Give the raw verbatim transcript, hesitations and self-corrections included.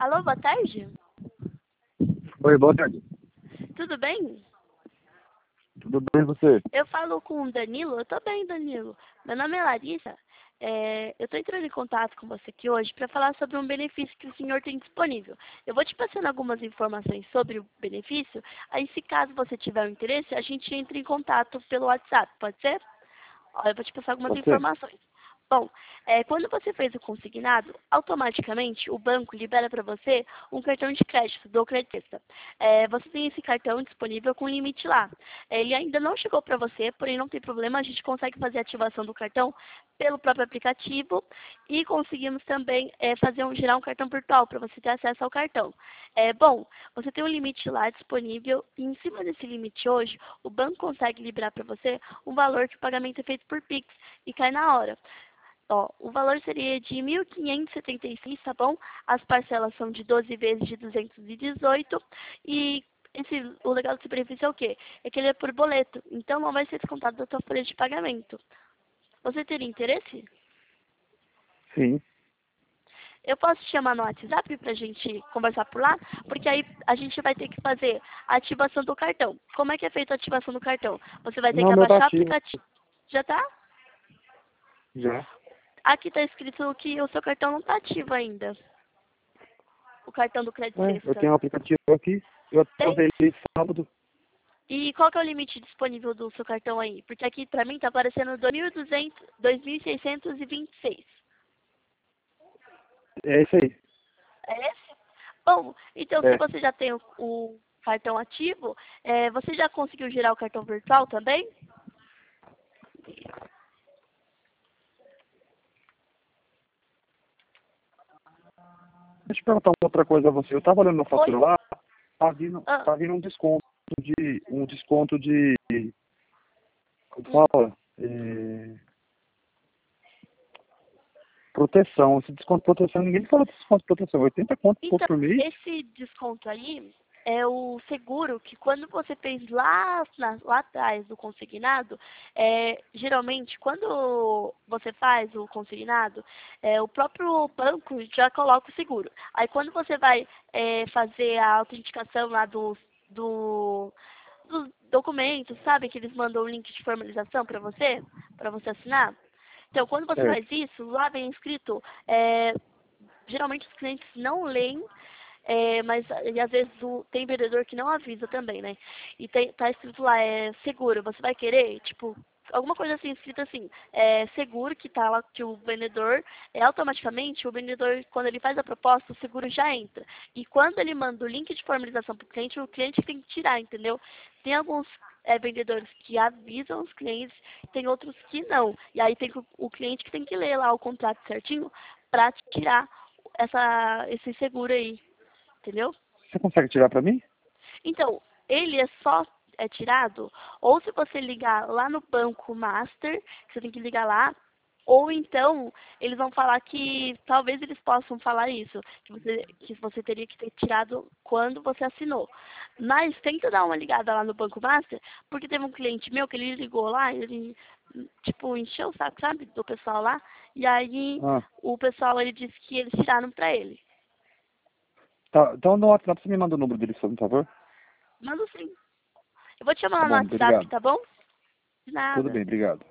Alô, boa tarde. Oi, boa tarde. Tudo bem? Tudo bem você? Eu falo com o Danilo. Eu tô bem, Danilo. Meu nome é Larissa. É, eu tô entrando em contato com você aqui hoje para falar sobre um benefício que o senhor tem disponível. Eu vou te passando algumas informações sobre o benefício. Aí, se caso você tiver o interesse, a gente entra em contato pelo WhatsApp. Pode ser? Ó, eu vou te passar algumas Pode ser? informações. Bom, é, quando você fez o consignado, automaticamente o banco libera para você um cartão de crédito do Credista. É, você tem esse cartão disponível com limite lá. É, ele ainda não chegou para você, porém não tem problema, a gente consegue fazer a ativação do cartão pelo próprio aplicativo e conseguimos também é, fazer um, gerar um cartão virtual para você ter acesso ao cartão. É, bom, você tem um limite lá disponível e em cima desse limite hoje, o banco consegue liberar para você um valor que o pagamento é feito por Pix e cai na hora. Ó, o valor seria de mil quinhentos e setenta e seis, tá bom? As parcelas são de doze vezes de duzentos e dezoito e esse, o legal desse benefício é o quê? É que ele é por boleto, então não vai ser descontado da sua folha de pagamento. Você teria interesse? Sim. Eu posso te chamar no WhatsApp pra gente conversar por lá? Porque aí a gente vai ter que fazer a ativação do cartão. Como é que é feita a ativação do cartão? Você vai ter Não, que meu tá abaixar o ativo. aplicativo. Já tá? Já. Aqui está escrito que o seu cartão não está ativo ainda. O cartão do Credit É, eu Sexta. tenho um aplicativo aqui. Eu até Tem? usei ele sábado. E qual que é o limite disponível do seu cartão aí? Porque aqui pra mim tá aparecendo dois mil e duzentos, dois mil seiscentos e vinte e seis. É isso aí. É esse? Bom, então se É. você já tem o, o cartão ativo, é, você já conseguiu gerar o cartão virtual também? Deixa eu perguntar uma outra coisa a você. Eu tava olhando na Oi? fatura lá, tá vindo, Ah, tá vindo um desconto de. Um desconto de. Como hum. fala? É, proteção. Esse desconto de proteção, ninguém fala desse desconto de proteção. oitenta conto Então, por mês? esse desconto aí é o seguro que quando você fez lá, na- lá atrás do consignado, é, geralmente quando você faz o consignado, é, o próprio banco já coloca o seguro. Aí quando você vai é, fazer a autenticação lá do, do, dos documentos, sabe que eles mandam o link de formalização para você, para você assinar? Então, quando você Certo. faz isso, lá vem escrito é, geralmente os clientes não leem, é, mas e às vezes o, tem vendedor que não avisa também, né? E tem, tá escrito lá, é seguro, você vai querer, tipo, alguma coisa assim, escrita assim, é seguro que tá lá que o vendedor, é automaticamente o vendedor, quando ele faz a proposta, o seguro já entra. E quando ele manda o link de formalização pro cliente, o cliente tem que tirar, entendeu? Tem alguns é, vendedores que avisam os clientes, tem outros que não. E aí tem o, o cliente que tem que ler lá o contrato certinho para tirar essa, esse seguro aí, entendeu? Você consegue tirar pra mim? Então, ele é só é tirado, ou se você ligar lá no Banco Master, que você tem que ligar lá, ou então eles vão falar que talvez eles possam falar isso, que você, que você teria que ter tirado quando você assinou. Mas tenta dar uma ligada lá no Banco Master, porque teve um cliente meu que ele ligou lá, ele tipo encheu o saco, sabe, do pessoal lá, e aí Ah. o pessoal ele disse que eles tiraram pra ele. Tá. Então no WhatsApp você me manda o número dele, por favor? Manda sim. Eu vou te chamar Tá lá no bom, WhatsApp, obrigado. tá bom? De Tudo nada. bem, obrigado.